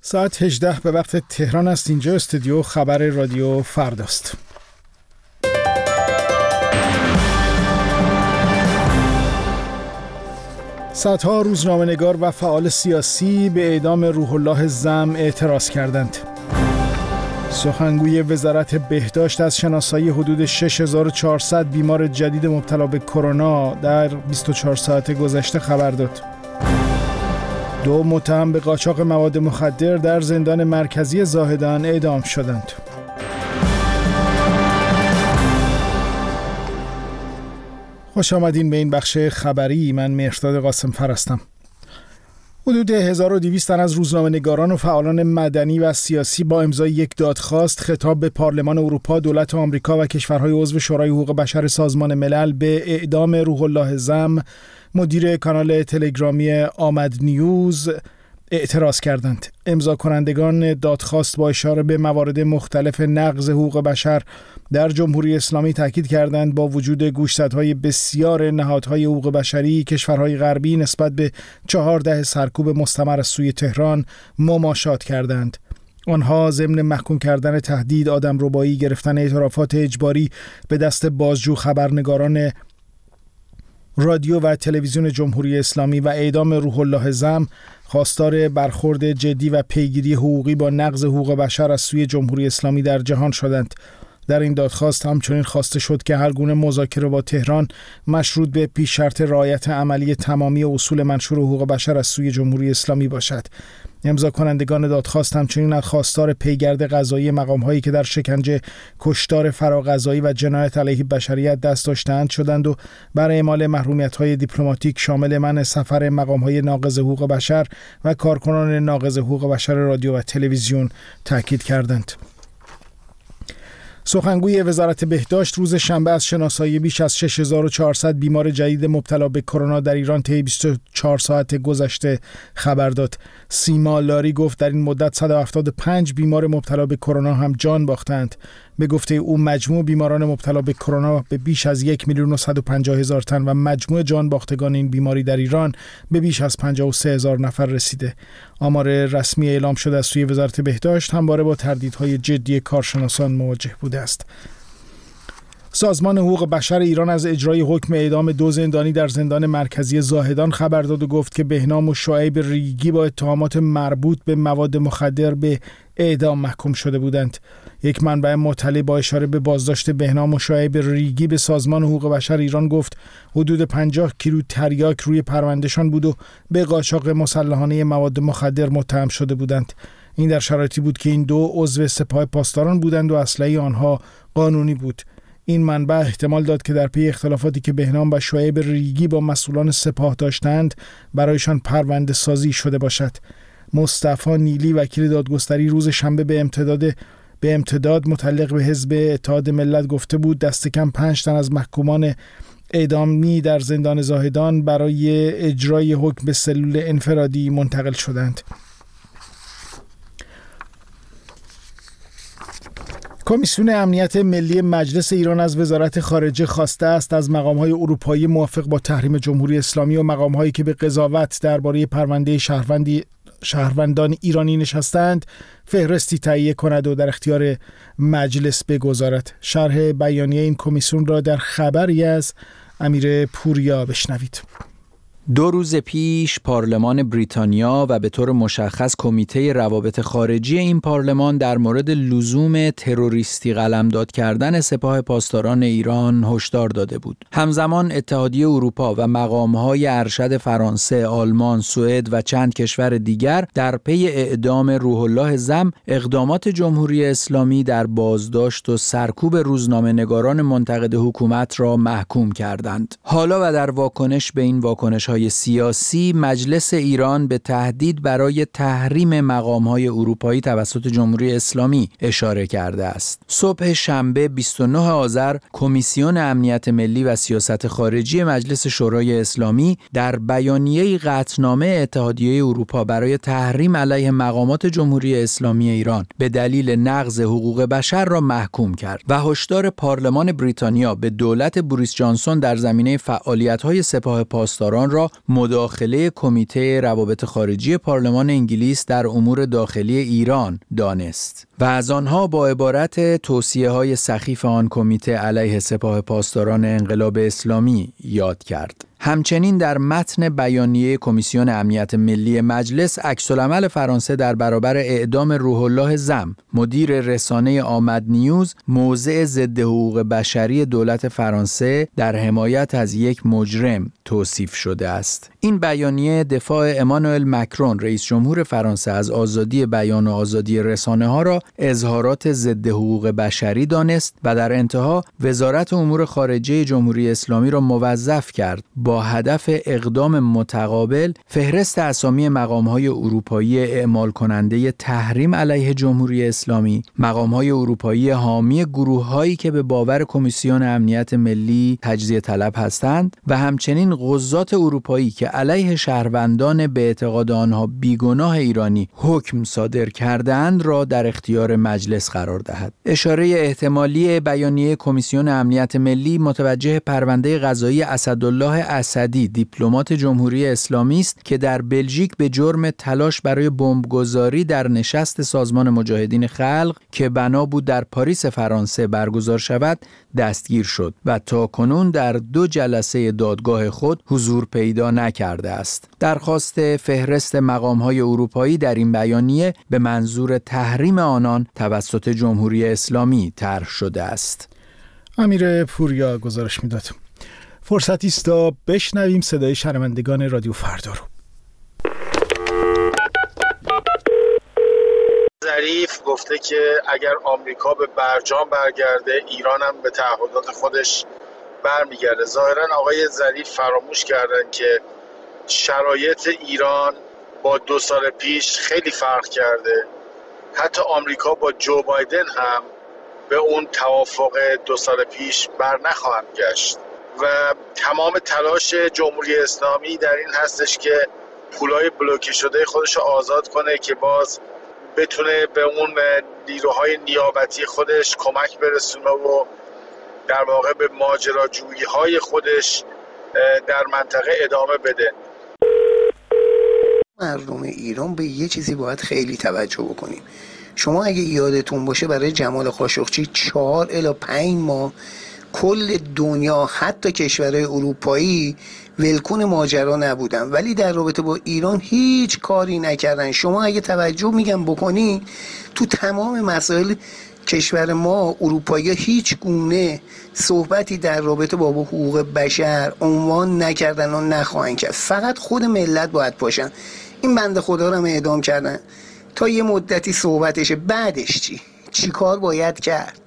ساعت 18 به وقت تهران است. اینجا استودیو خبر رادیو فرداست. صدها روزنامه‌نگار و فعال سیاسی به اعدام روح الله زم اعتراض کردند. سخنگوی وزارت بهداشت از شناسایی حدود 6400 بیمار جدید مبتلا به کرونا در 24 ساعت گذشته خبر داد. 2 متهم به قاچاق مواد مخدر در زندان مرکزی زاهدان اعدام شدند. خوش آمدین به این بخش خبری. من مهرداد قاسم‌فر هستم. حدود 1200 تن از روزنامه‌نگاران و فعالان مدنی و سیاسی با امضای یک دادخواست خطاب به پارلمان اروپا، دولت آمریکا و کشورهای عضو شورای حقوق بشر سازمان ملل به اعدام روح الله زم، مدیر کانال تلگرامی آمد نیوز، اعتراض کردند. امضا کنندگان دادخواست با اشاره به موارد مختلف نقض حقوق بشر در جمهوری اسلامی تاکید کردند با وجود گوشزدهای بسیار نهادهای حقوق بشری، کشورهای غربی نسبت به 14 سرکوب مستمر از سوی تهران مماشات کردند. آنها ضمن محکوم کردن تهدید، آدمربایی، گرفتن اعترافات اجباری به دست بازجو خبرنگاران رادیو و تلویزیون جمهوری اسلامی و اعدام روح الله زم، خواستار برخورد جدی و پیگیری حقوقی با نقض حقوق بشر از سوی جمهوری اسلامی در جهان شدند. در این دادخواست همچنین خواسته شد که هر گونه مذاکره با تهران مشروط به پیش شرط رعایت عملی تمامی اصول منشور حقوق بشر از سوی جمهوری اسلامی باشد. امضا کنندگان دادخواست همچنین از خواستار پیگرد قضایی مقام‌هایی که در شکنجه، کشتار فراقضایی و جنایت علیه بشریت دست داشتند شدند و برای اعمال محرومیت‌های دیپلماتیک شامل منع سفر مقام‌های ناقض حقوق بشر و کارکنان ناقض حقوق بشر رادیو و تلویزیون تاکید کردند. سخنگوی وزارت بهداشت روز شنبه از شناسایی بیش از 6400 بیمار جدید مبتلا به کرونا در ایران طی 24 ساعت گذشته خبر داد. سیما لاری گفت در این مدت 175 بیمار مبتلا به کرونا هم جان باختند. به گفته او مجموع بیماران مبتلا به کرونا به بیش از 1,150,000 تن و مجموع جان باختگان این بیماری در ایران به بیش از 53,000 نفر رسیده. آمار رسمی اعلام شده از سوی وزارت بهداشت همواره با تردیدهای جدی کارشناسان مواجه بوده است. سازمان حقوق بشر ایران از اجرای حکم اعدام 2 زندانی در زندان مرکزی زاهدان خبر داد و گفت که بهنام و شعیب ریگی با اتهامات مربوط به مواد مخدر به اعدام محکوم شده بودند. یک منبع مطلع با اشاره به بازداشت بهنام و شعیب ریگی به سازمان حقوق بشر ایران گفت حدود 50 کیلو تریاک روی پروندهشان بود و به قاچاق مسلحانه مواد مخدر متهم شده بودند. این در شرایطی بود که این 2 عضو سپاه پاسداران بودند و اسلحه آنها قانونی بود. این منبع احتمال داد که در پی اختلافاتی که بهنام و شعیب ریگی با مسئولان سپاه داشتند برایشان پرونده سازی شده باشد. مصطفی نیلی وکیل دادگستری روز شنبه به امتداد متعلق به حزب اتحاد ملت گفته بود دست کم 5 تن از محکومان اعدامی در زندان زاهدان برای اجرای حکم به سلول انفرادی منتقل شدند. کمیسیون امنیت ملی مجلس ایران از وزارت خارجه خواسته است از مقام‌های اروپایی موافق با تحریم جمهوری اسلامی و مقام‌هایی که به قضاوت درباره پرونده شهروندان ایرانی نشستند فهرستی تهیه کند و در اختیار مجلس بگذارد. شرح بیانیه این کمیسیون را در خبری از امیر پوریا بشنوید. 2 روز پیش پارلمان بریتانیا و به طور مشخص کمیته روابط خارجی این پارلمان در مورد لزوم تروریستی قلمداد کردن سپاه پاسداران ایران هشدار داده بود. همزمان اتحادیه اروپا و مقام‌های ارشد فرانسه، آلمان، سوئد و چند کشور دیگر در پی اعدام روح الله زم اقدامات جمهوری اسلامی در بازداشت و سرکوب روزنامه‌نگاران منتقد حکومت را محکوم کردند. حالا و در واکنش به این واکنش‌های سیاسی، مجلس ایران به تهدید برای تحریم مقام‌های اروپایی توسط جمهوری اسلامی اشاره کرده است. صبح شنبه 29 آذر کمیسیون امنیت ملی و سیاست خارجی مجلس شورای اسلامی در بیانیه‌ای قطعنامه اتحادیه اروپا برای تحریم علیه مقامات جمهوری اسلامی ایران به دلیل نقض حقوق بشر را محکوم کرد و هشدار پارلمان بریتانیا به دولت بوریس جانسون در زمینه فعالیت‌های سپاه پاسداران را را مداخله کمیته روابط خارجی پارلمان انگلیس در امور داخلی ایران دانست و از آنها با عبارت توصیه‌های سخیف آن کمیته علیه سپاه پاسداران انقلاب اسلامی یاد کرد. همچنین در متن بیانیه کمیسیون امنیت ملی مجلس عکس‌العمل فرانسه در برابر اعدام روح الله زم، مدیر رسانه آمد نیوز، موضع ضد حقوق بشری دولت فرانسه در حمایت از یک مجرم توصیف شده است. این بیانیه دفاع امانوئل مکرون رئیس جمهور فرانسه از آزادی بیان و آزادی رسانه‌ها را اظهارات ضد حقوق بشری دانست و در انتها وزارت امور خارجه جمهوری اسلامی را موظف کرد با هدف اقدام متقابل فهرست اسامی مقام‌های اروپایی اعمال کننده تحریم علیه جمهوری اسلامی، مقام‌های اروپایی حامی گروه‌هایی که به باور کمیسیون امنیت ملی تجزیه طلب هستند و همچنین قضات اروپایی که علیه شهروندان به اعتقاد آنها بیگناه ایرانی حکم صادر کردند را در اختیار مجلس قرار دهد. اشاره احتمالی بیانیه کمیسیون امنیت ملی متوجه پرونده قضایی اسدالله اسدی، دیپلمات جمهوری اسلامی است که در بلژیک به جرم تلاش برای بمبگذاری در نشست سازمان مجاهدین خلق که بنا بود در پاریس فرانسه برگزار شود دستگیر شد و تاکنون در 2 جلسه دادگاه خود حضور پیدا نکرده است. درخواست فهرست مقام‌های اروپایی در این بیانیه به منظور تحریم آنان توسط جمهوری اسلامی طرح شده است. امیر پوریا گزارش میداد. فرصتی است تا بشنویم صدای شنوندگان رادیو فردا رو. ظریف گفته که اگر آمریکا به برجام برگرده، ایران هم به تعهدات خودش برمیگرده. ظاهرا آقای ظریف فراموش کردن که شرایط ایران با 2 سال پیش خیلی فرق کرده. حتی آمریکا با جو بایدن هم به اون توافق 2 سال پیش بر نخواهند گشت و تمام تلاش جمهوری اسلامی در این هستش که پولای بلوکه شده خودش رو آزاد کنه که باز بتونه به اون نیروهای نیابتی خودش کمک برسونه و در واقع به ماجراجویی‌های خودش در منطقه ادامه بده. مردم ایران به یه چیزی باید خیلی توجه بکنیم. شما اگه یادتون باشه برای جمال خاشقچی 4 الی 5 ماه کل دنیا حتی کشورهای اروپایی ولکن ماجرا نبودن، ولی در رابطه با ایران هیچ کاری نکردن. شما اگه توجه میگم بکنی تو تمام مسائل کشور ما اروپایی هیچ گونه صحبتی در رابطه با حقوق بشر عنوان نکردن و نخواهند کرد. فقط خود ملت باید پاشن. این بنده خدا رو هم اعدام کردن تا یه مدتی صحبتشه، بعدش چی کار باید کرد؟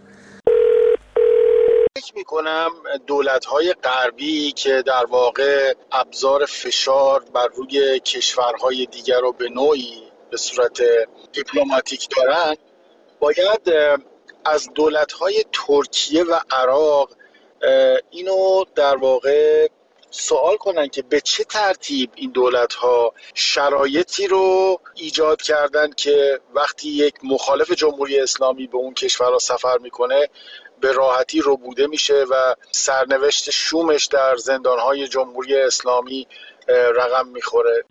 فکر میکنم دولت‌های غربی که در واقع ابزار فشار بر روی کشورهای دیگر رو به نوعی به صورت دیپلماتیک دارن، باید از دولت‌های ترکیه و عراق اینو در واقع سوال کنن که به چه ترتیب این دولت‌ها شرایطی رو ایجاد کردن که وقتی یک مخالف جمهوری اسلامی به اون کشورها سفر میکنه به راحتی ربوده میشه و سرنوشت شومش در زندان‌های جمهوری اسلامی رقم میخوره.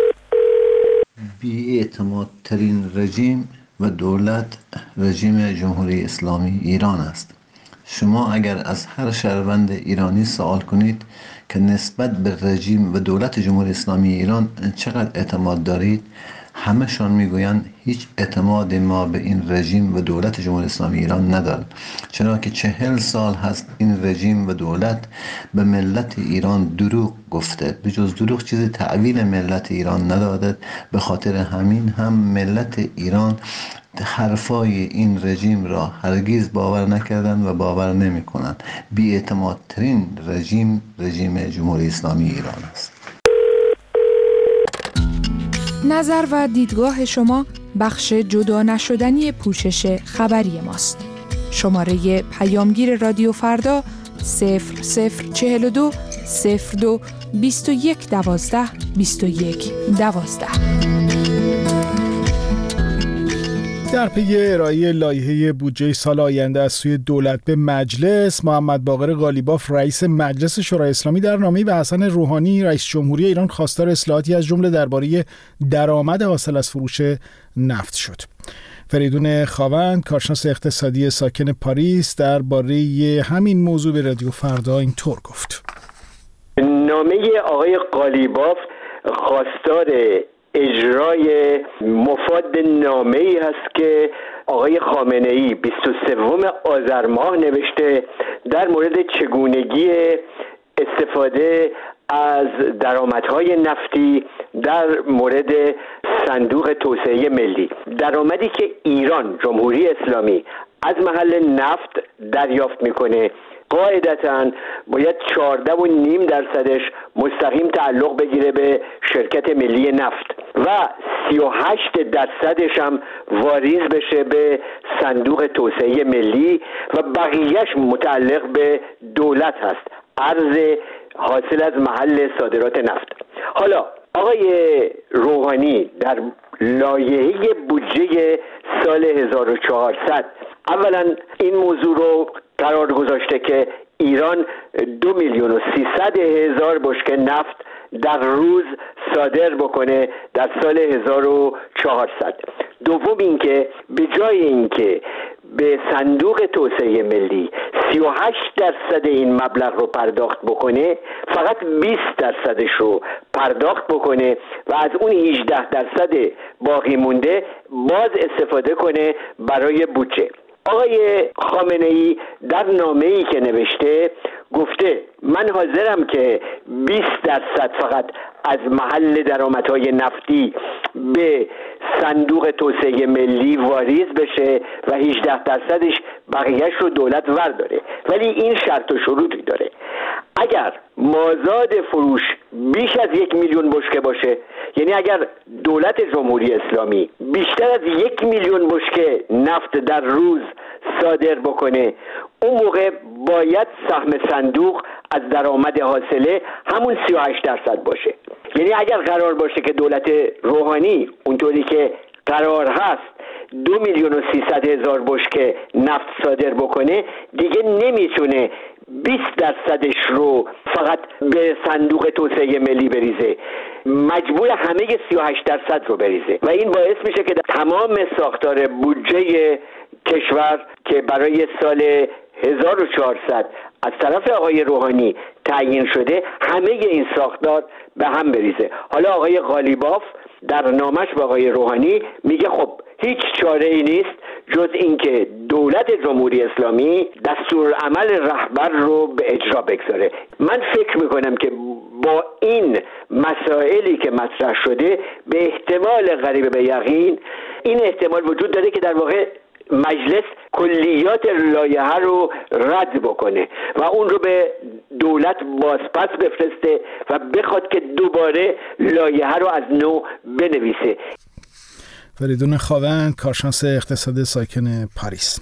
بی‌اعتمادترین رژیم و دولت رژیم جمهوری اسلامی ایران است. شما اگر از هر شهروند ایرانی سوال کنید که نسبت به رژیم و دولت جمهوری اسلامی ایران چقدر اعتماد دارید، همشون میگویند هیچ اعتماد ما به این رژیم و دولت جمهوری اسلامی ایران ندارد، چرا که 40 سال هست این رژیم و دولت به ملت ایران دروغ گفته، به جز دروغ چیزی تحویل ملت ایران نداده. به خاطر همین هم ملت ایران حرفای این رژیم را هرگز باور نکردند و باور نمی کنند. بی‌اعتمادترین رژیم جمهوری اسلامی ایران است. نظر و دیدگاه شما بخش جدا نشدنی پوشش خبری ماست. شماره پیامگیر رادیو فردا 0042 02 21 12 21 12. در پی ارائه لایحه بودجه سال آینده از سوی دولت به مجلس، محمد باقر قالیباف رئیس مجلس شورای اسلامی در نامه‌ای به حسن روحانی رئیس جمهوری ایران خواستار اصلاحاتی از جمله درباره درآمد حاصل از فروش نفت شد. فریدون خاوند، کارشناس اقتصادی ساکن پاریس، درباره همین موضوع به رادیو فردا اینطور گفت: نامه آقای قالیباف خواستار اجرای مفاد نامه‌ای هست که آقای خامنه‌ای 23 آذر ماه نوشته در مورد چگونگی استفاده از درآمدهای نفتی در مورد صندوق توسعه ملی. درآمدی که ایران جمهوری اسلامی از محل نفت دریافت میکنه قاعدتاً باید 14.5% مستقیم تعلق بگیره به شرکت ملی نفت و 38% هم واریز بشه به صندوق توسعه ملی و بقیهش متعلق به دولت هست، ارز حاصل از محل صادرات نفت. حالا آقای روحانی در لایحه بودجه سال 1400 اولا این موضوع رو قرار گذاشته که ایران 2,300,000 بشکه نفت در روز صادر بکنه در سال 1400. دوم اینکه به جای اینکه به صندوق توسعه ملی 38% این مبلغ رو پرداخت بکنه، فقط 20% رو پرداخت بکنه و از اون 18% باقی مونده باز استفاده کنه برای بودجه. آقای خامنه‌ای در نامه‌ای که نوشته گفته من حاضرم که 20% فقط از محل درآمدهای نفتی به صندوق توسعه ملی واریز بشه و 18%ش بقیهش رو دولت ورداره، ولی این شرط و شروطی داره. اگر مازاد فروش بیش از 1,000,000 بشکه باشه، یعنی اگر دولت جمهوری اسلامی بیشتر از 1,000,000 بشکه نفت در روز صادر بکنه، اون موقع باید سهم صندوق از درآمد حاصله همون 38% باشه. یعنی اگر قرار باشه که دولت روحانی اونطوری که قرار هست 2,300,000 بشکه نفت صادر بکنه، دیگه نمیتونه 20%ش رو فقط به صندوق توسعه ملی بریزه، مجبور همه 38% رو بریزه و این باعث میشه که تمام ساختار بودجه کشور که برای سال 1400 از طرف آقای روحانی تعیین شده، همه این ساختار به هم بریزه. حالا آقای قالیباف در نامش با آقای روحانی میگه خب هیچ چاره ای نیست جز اینکه دولت جمهوری اسلامی دستورالعمل رهبر رو به اجرا بگذاره. من فکر میکنم که با این مسائلی که مطرح شده به احتمال قریب به یقین این احتمال وجود داره که در واقع مجلس کلیات لایحه رو رد بکنه و اون رو به دولت بازپس بفرسته و بخواد که دوباره لایحه رو از نو بنویسه. فریدون خاوند، کارشناس اقتصاد ساکن پاریس.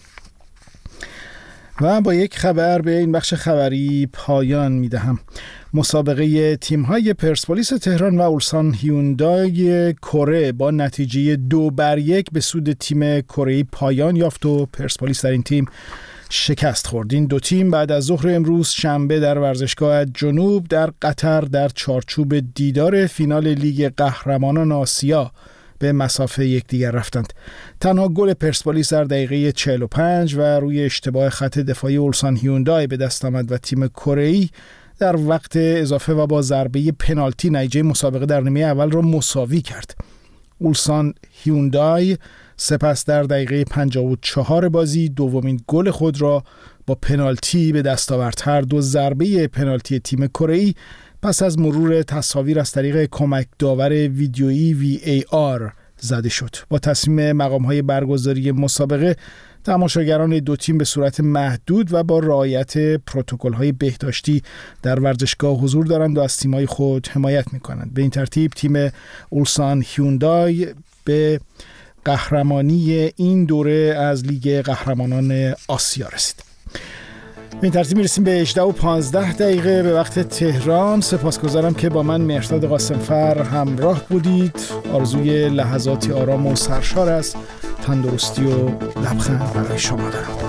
و با یک خبر به این بخش خبری پایان میدهم. مسابقه تیم‌های پرسپولیس تهران و اولسان هیوندای کره با نتیجه 2-1 به سود تیم کره‌ای پایان یافت و پرسپولیس در این تیم شکست خورد. این دو تیم بعد از ظهر امروز شنبه در ورزشگاه جنوب در قطر در چارچوب دیدار فینال لیگ قهرمانان آسیا به مسافه یکدیگر رفتند. تنها گل پرسپولیس در دقیقه 45 و روی اشتباه خط دفاعی اولسان هیوندای به دست آمد و تیم کره‌ای در وقت اضافه و با ضربه پنالتی نتیجه مسابقه در نیمه اول را مساوی کرد. اولسان هیوندای سپس در دقیقه 54 بازی دومین گل خود را با پنالتی به دست آورد. هر دو ضربه پنالتی تیم کره‌ای پس از مرور تصاویر از طریق کمک داور ویدیویی VAR زده شد. با تصمیم مقام‌های برگزاری مسابقه، تماشاگران دو تیم به صورت محدود و با رعایت پروتکل‌های بهداشتی در ورزشگاه حضور دارند و از تیم‌های خود حمایت می‌کنند. به این ترتیب تیم اولسان هیوندای به قهرمانی این دوره از لیگ قهرمانان آسیا رسید. به این ترتیب میرسیم به 18:15 به وقت تهران. سپاسگزارم که با من مهرداد قاسمفر همراه بودید. آرزوی لحظاتی آرام و سرشار از تندرستی و لبخند برای شما دارم.